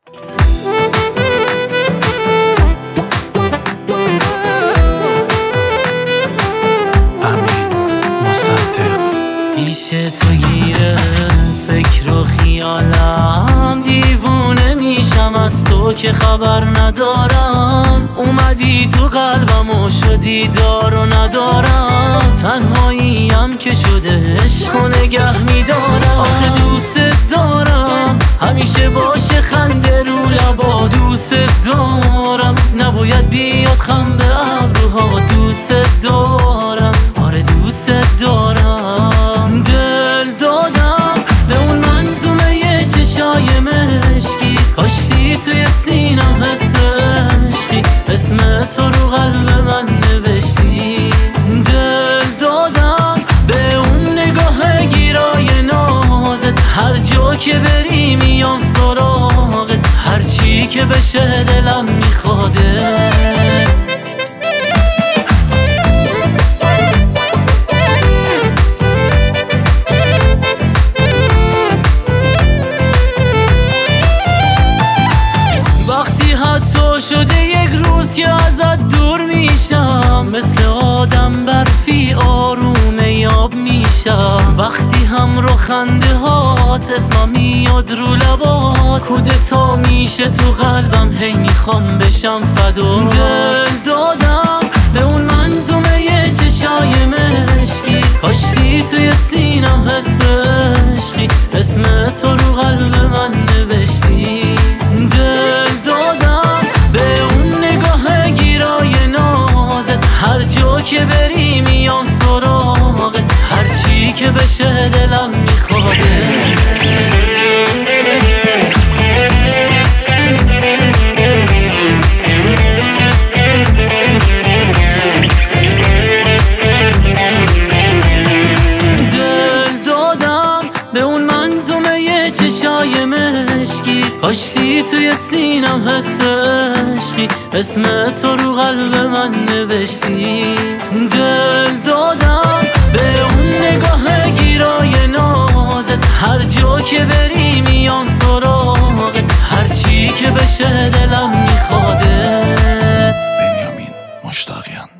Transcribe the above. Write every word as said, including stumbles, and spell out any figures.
پیش تو گیره فکر و خیالم، دیوونه میشم از تو که خبر ندارم. اومدی تو قلبم و شدی دار و ندارم. تنهاییم که شده عشق و نگه میدارم. آخه دوست دارم همیشه باشه خنده رو لبا. دوست دارم نباید بیاد خم به ابروها. دوست دارم آره دوست دارم. دل دادم به اون منظومه چشای مشکی. کاشتی توی سینم حس عشقی. اسم تو رو قلب من نوشتی. دل دادم به اون نگاه گیرای نازت. هر جا که بری میام سراغت. هر چی که بشه دلم میخوادت. حتی شده یک روز که ازت دور میشم. مثل آدم برفی آروم یاب میشم. وقتی هم رو خنده هات اسمم میاد رو لبات. کودتا میشه تو قلبم هی میخوام بشم فدا. دل دادم به اون منظومه چشای مشکی. کاشتی توی سینم حس عشقی. اسم تو رو قلب من نوشتی. دل دادم به اون نگاه گیرای نازت. هر جا که بری میام سراغت. هر چی که بشه دلم میخوادت. چشای مشکیت کاشتی توی سینم حس عشقی. اسم تو رو قلب من نوشتی. دل دادم به اون نگاه گیرای نازت. هر جا که بری میام سراغت. هر چی که بشه دلم میخوادت. بنیامین مشتاقیان.